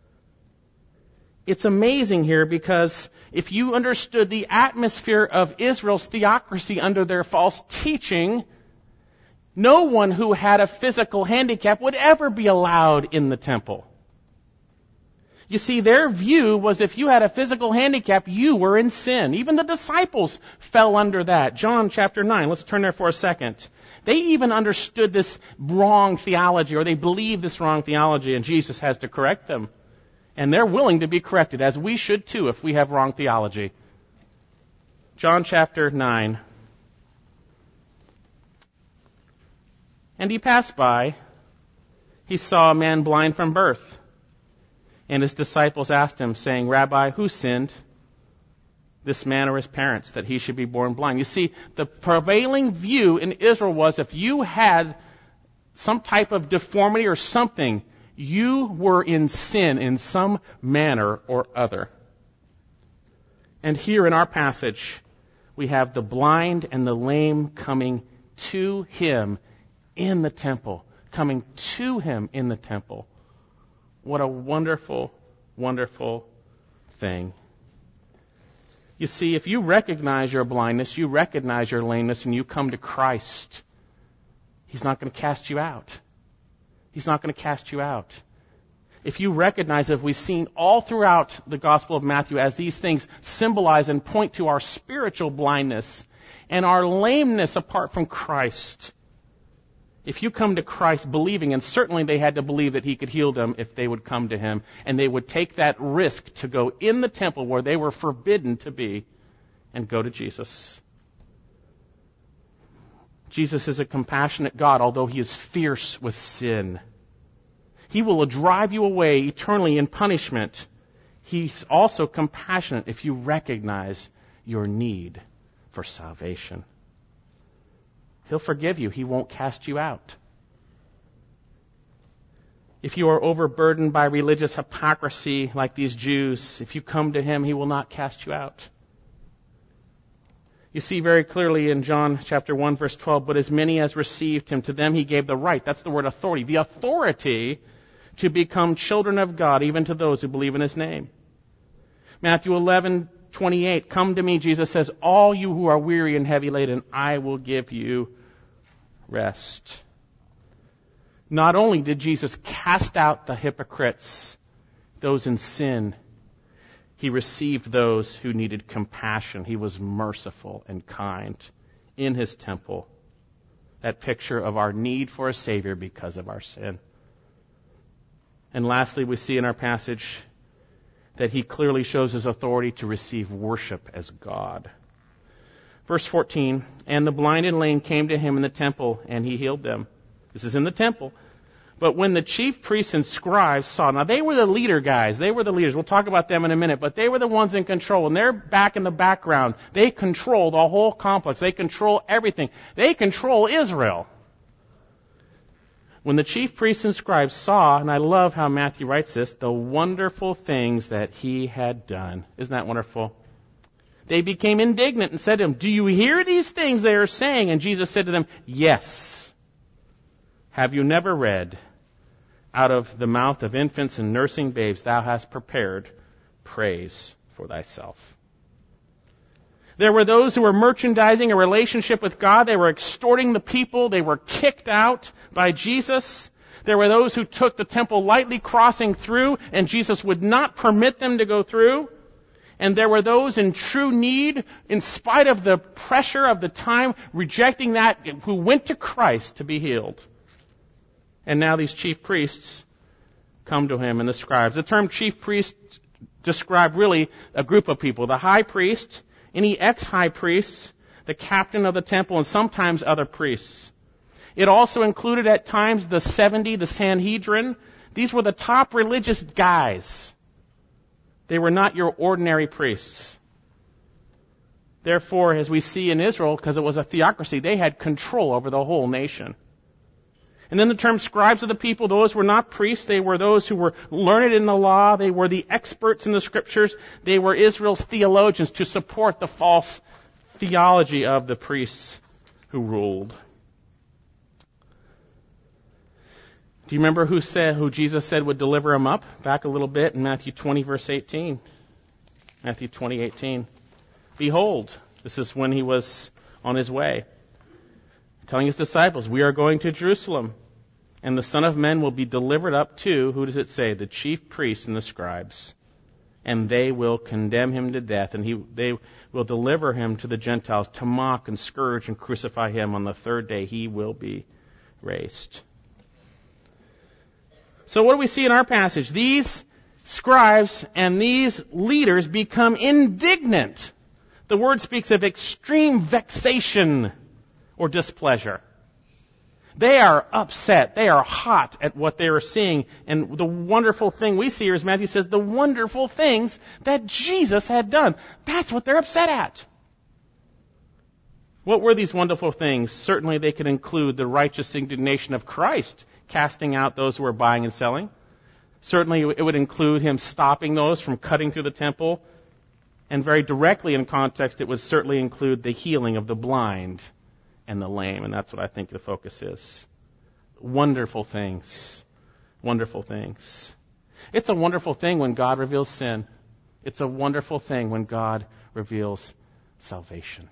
It's amazing here because if you understood the atmosphere of Israel's theocracy under their false teaching, no one who had a physical handicap would ever be allowed in the temple. You see, their view was if you had a physical handicap, you were in sin. Even the disciples fell under that. John chapter 9, let's turn there for a second. They even understood this wrong theology, or they believed this wrong theology, and Jesus has to correct them. And they're willing to be corrected, as we should too if we have wrong theology. John chapter 9. "And he passed by. He saw a man blind from birth. And his disciples asked him, saying, 'Rabbi, who sinned, this man or his parents, that he should be born blind?'" You see, the prevailing view in Israel was if you had some type of deformity or something, You were in sin in some manner or other. And here in our passage, we have the blind and the lame coming to him in the temple. Coming to him in the temple. What a wonderful, wonderful thing. You see, if you recognize your blindness, you recognize your lameness, and you come to Christ, He's not going to cast you out. He's not going to cast you out. If you recognize, if we've seen all throughout the Gospel of Matthew as these things symbolize and point to our spiritual blindness and our lameness apart from Christ, if you come to Christ believing, and certainly they had to believe that He could heal them if they would come to Him, and they would take that risk to go in the temple where they were forbidden to be and go to Jesus. Jesus is a compassionate God, although He is fierce with sin. He will drive you away eternally in punishment. He's also compassionate if you recognize your need for salvation. He'll forgive you. He won't cast you out. If you are overburdened by religious hypocrisy like these Jews, if you come to Him, He will not cast you out. You see very clearly in John chapter 1, verse 12, but as many as received Him, to them He gave the right. That's the word authority. The authority to become children of God, even to those who believe in His name. Matthew 11:28, come to me, Jesus says, all you who are weary and heavy laden, I will give you rest. Not only did Jesus cast out the hypocrites, those in sin, He received those who needed compassion. He was merciful and kind in His temple. That picture of our need for a Savior because of our sin. And lastly, we see in our passage that He clearly shows His authority to receive worship as God. Verse 14, and the blind and lame came to Him in the temple, and He healed them. This is in the temple. But when the chief priests and scribes saw, now they were the leader guys, they were the leaders, we'll talk about them in a minute, but they were the ones in control, and they're back in the background. They control the whole complex, they control everything. They control Israel. When the chief priests and scribes saw, and I love how Matthew writes this, the wonderful things that He had done. Isn't that wonderful? They became indignant and said to Him, do you hear these things they are saying? And Jesus said to them, yes. Have you never read, out of the mouth of infants and nursing babes thou hast prepared praise for thyself? There were those who were merchandising a relationship with God. They were extorting the people. They were kicked out by Jesus. There were those who took the temple lightly crossing through, and Jesus would not permit them to go through. And there were those in true need, in spite of the pressure of the time, rejecting that, who went to Christ to be healed. And now these chief priests come to Him, and the scribes. The term chief priest described really a group of people. The high priest, any ex-high priests, the captain of the temple, and sometimes other priests. It also included at times the 70, the Sanhedrin. These were the top religious guys. They were not your ordinary priests. Therefore, as we see in Israel, because it was a theocracy, they had control over the whole nation. And then the term scribes of the people, those were not priests. They were those who were learned in the law. They were the experts in the scriptures. They were Israel's theologians to support the false theology of the priests who ruled. Do you remember who Jesus said would deliver him up? Back a little bit in Matthew 20, verse 18. Matthew 20:18. Behold, this is when He was on His way, telling His disciples, we are going to Jerusalem, and the Son of Man will be delivered up to, who does it say? The chief priests and the scribes. And they will condemn Him to death, and they will deliver Him to the Gentiles to mock and scourge and crucify Him. On the third day He will be raised. So what do we see in our passage? These scribes and these leaders become indignant. The word speaks of extreme vexation or displeasure. They are upset. They are hot at what they are seeing. And the wonderful thing we see here is Matthew says the wonderful things that Jesus had done. That's what they're upset at. What were these wonderful things? Certainly they could include the righteous indignation of Christ, casting out those who were buying and selling. Certainly it would include him stopping those from cutting through the temple. And very directly in context, it would certainly include the healing of the blind and the lame. And that's what I think the focus is. Wonderful things. Wonderful things. It's a wonderful thing when God reveals sin. It's a wonderful thing when God reveals salvation.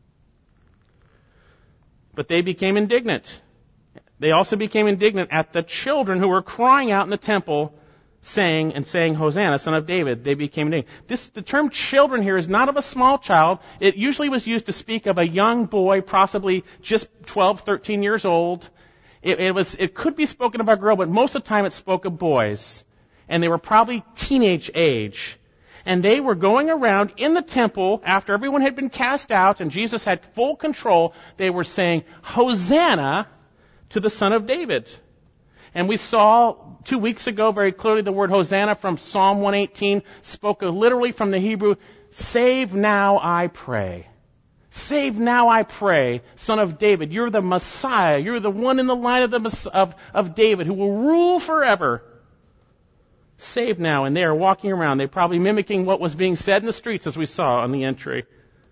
But they became indignant. They also became indignant at the children who were crying out in the temple, saying, Hosanna, son of David. They became indignant. The term children here is not of a small child. It usually was used to speak of a young boy, possibly just 12, 13 years old. It could be spoken of a girl, but most of the time it spoke of boys. And they were probably teenage age. And they were going around in the temple after everyone had been cast out and Jesus had full control. They were saying, Hosanna to the Son of David. And we saw 2 weeks ago very clearly the word Hosanna from Psalm 118 spoke literally from the Hebrew, save now I pray. Save now I pray, Son of David. You're the Messiah. You're the one in the line of David who will rule forever. Save now. And they are walking around. They're probably mimicking what was being said in the streets as we saw on the entry.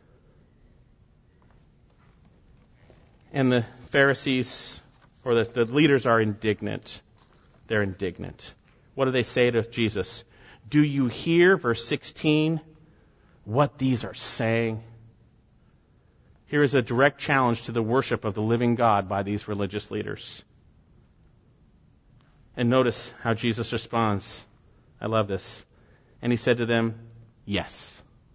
And the Pharisees, or the leaders, are indignant. They're indignant. What do they say to Jesus? Do you hear, verse 16, what these are saying? Here is a direct challenge to the worship of the living God by these religious leaders. And notice how Jesus responds. I love this. And he said to them, yes.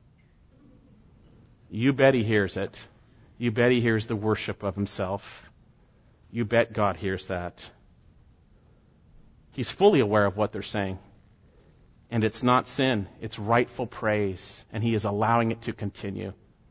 You bet he hears it. You bet he hears the worship of himself. You bet God hears that. He's fully aware of what they're saying. And it's not sin. It's rightful praise. And he is allowing it to continue.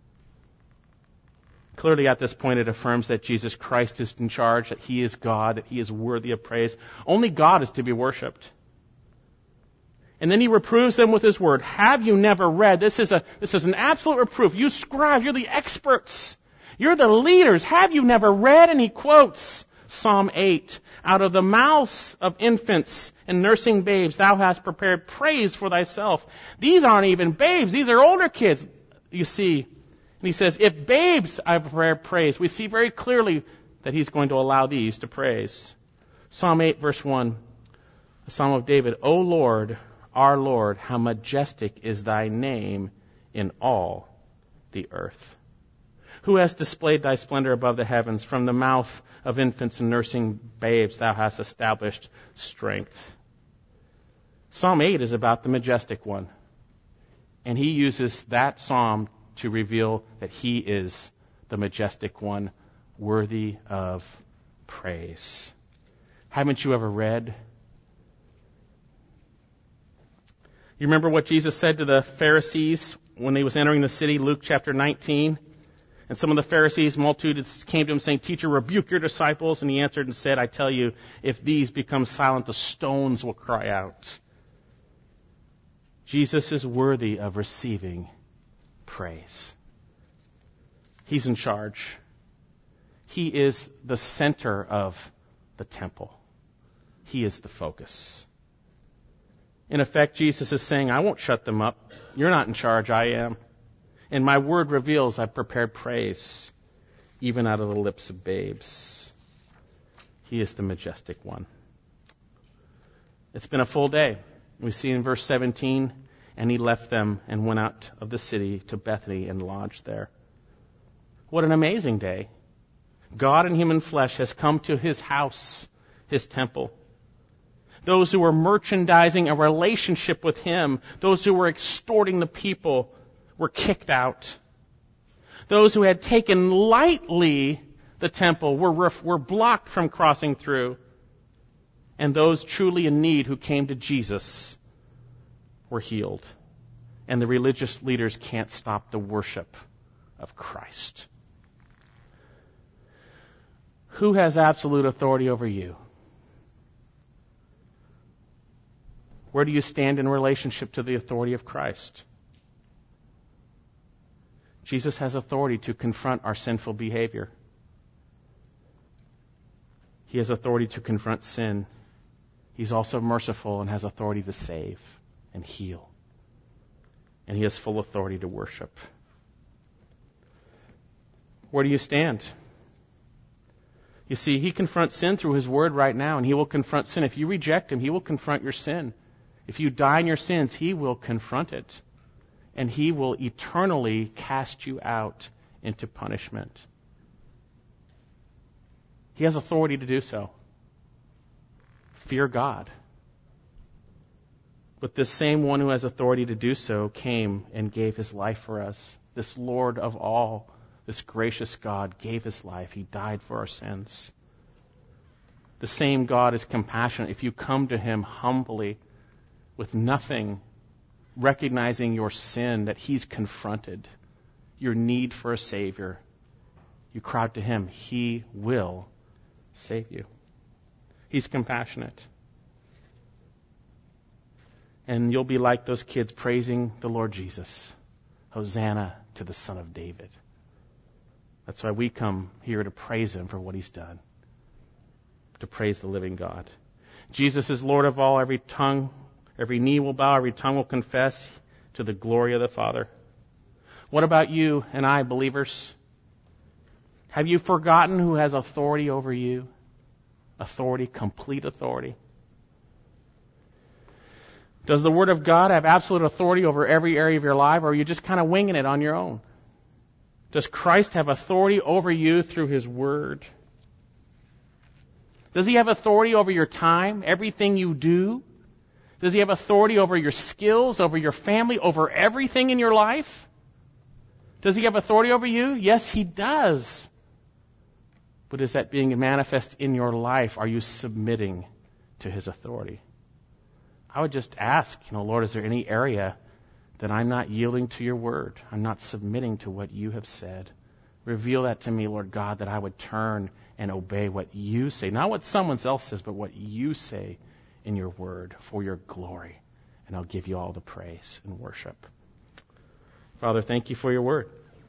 Clearly at this point it affirms that Jesus Christ is in charge, that he is God, that he is worthy of praise. Only God is to be worshipped. And then he reproves them with his word. Have you never read? This is an absolute reproof. You scribes, you're the experts. You're the leaders. Have you never read? And he quotes Psalm 8. Out of the mouths of infants and nursing babes, thou hast prepared praise for thyself. These aren't even babes. These are older kids, you see. And he says, if babes I prepare praise, we see very clearly that he's going to allow these to praise. Psalm 8, verse 1, the Psalm of David, O Lord, our Lord, how majestic is thy name in all the earth. Who has displayed thy splendor above the heavens? From the mouth of infants and nursing babes thou hast established strength. Psalm 8 is about the majestic one. And he uses that psalm to reveal that he is the majestic one, worthy of praise. Haven't you ever read? You remember what Jesus said to the Pharisees when he was entering the city, Luke chapter 19? And some of the Pharisees, multitudes, came to him saying, Teacher, rebuke your disciples. And he answered and said, I tell you, if these become silent, the stones will cry out. Jesus is worthy of receiving praise. He's in charge. He is the center of the temple. He is the focus. In effect, Jesus is saying, I won't shut them up. You're not in charge, I am. And my word reveals I've prepared praise, even out of the lips of babes. He is the majestic one. It's been a full day. We see in verse 17, and he left them and went out of the city to Bethany and lodged there. What an amazing day. God in human flesh has come to his house, his temple. Those who were merchandising a relationship with him, those who were extorting the people, were kicked out. Those who had taken lightly the temple were blocked from crossing through. And those truly in need who came to Jesus were healed. And the religious leaders can't stop the worship of Christ. Who has absolute authority over you? Where do you stand in relationship to the authority of Christ? Jesus has authority to confront our sinful behavior. He has authority to confront sin. He's also merciful and has authority to save and heal. And He has full authority to worship. Where do you stand? You see, He confronts sin through His Word right now, and He will confront sin. If you reject Him, He will confront your sin. If you die in your sins, He will confront it. And He will eternally cast you out into punishment. He has authority to do so. Fear God. But this same one who has authority to do so came and gave His life for us. This Lord of all, this gracious God gave His life. He died for our sins. The same God is compassionate. If you come to Him humbly, with nothing, recognizing your sin, that He's confronted, your need for a Savior, you cry out to Him, He will save you. He's compassionate. And you'll be like those kids praising the Lord Jesus. Hosanna to the Son of David. That's why we come here to praise Him for what He's done. To praise the living God. Jesus is Lord of all. Every tongue, every knee will bow, every tongue will confess to the glory of the Father. What about you and I, believers? Have you forgotten who has authority over you? Authority, complete authority. Does the Word of God have absolute authority over every area of your life, or are you just kind of winging it on your own? Does Christ have authority over you through His Word? Does He have authority over your time, everything you do? Does He have authority over your skills, over your family, over everything in your life? Does He have authority over you? Yes, He does. But is that being manifest in your life? Are you submitting to His authority? I would just ask, Lord, is there any area that I'm not yielding to your word? I'm not submitting to what you have said. Reveal that to me, Lord God, that I would turn and obey what you say. Not what someone else says, but what you say in your word for your glory. And I'll give you all the praise and worship. Father, thank you for your word.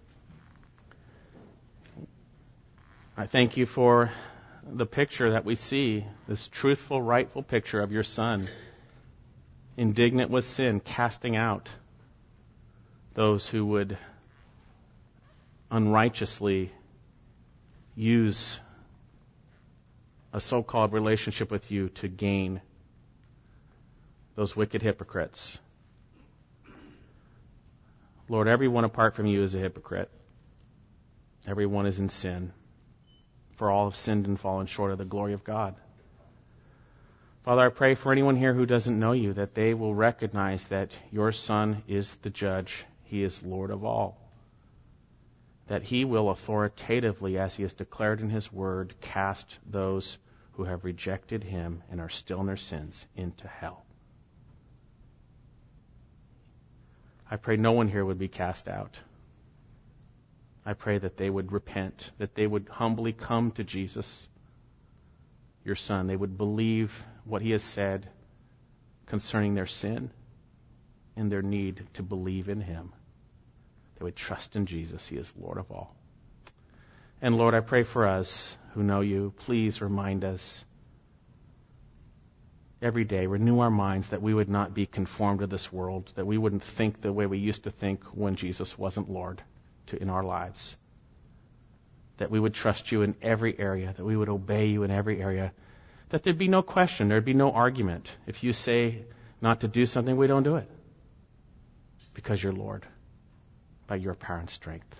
I thank you for the picture that we see, this truthful, rightful picture of your Son, indignant with sin, casting out those who would unrighteously use a so-called relationship with you to gain, those wicked hypocrites. Lord, everyone apart from you is a hypocrite. Everyone is in sin. For all have sinned and fallen short of the glory of God. Father, I pray for anyone here who doesn't know you, that they will recognize that your Son is the judge. He is Lord of all. That He will authoritatively, as He has declared in His word, cast those who have rejected Him and are still in their sins into hell. I pray no one here would be cast out. I pray that they would repent, that they would humbly come to Jesus, your Son. They would believe what He has said concerning their sin and their need to believe in Him. They would trust in Jesus. He is Lord of all. And Lord, I pray for us who know you. Please remind us every day, renew our minds that we would not be conformed to this world, that we wouldn't think the way we used to think when Jesus wasn't Lord in our lives. That we would trust you in every area, that we would obey you in every area, that there'd be no question, there'd be no argument. If you say not to do something, we don't do it. Because you're Lord, by your power and strength.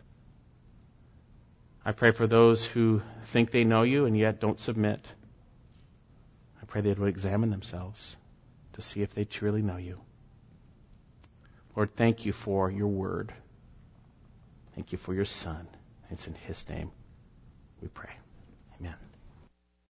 I pray for those who think they know you and yet don't submit. I pray they would examine themselves to see if they truly know you. Lord, thank you for your word. Thank you for your Son. It's in His name we pray.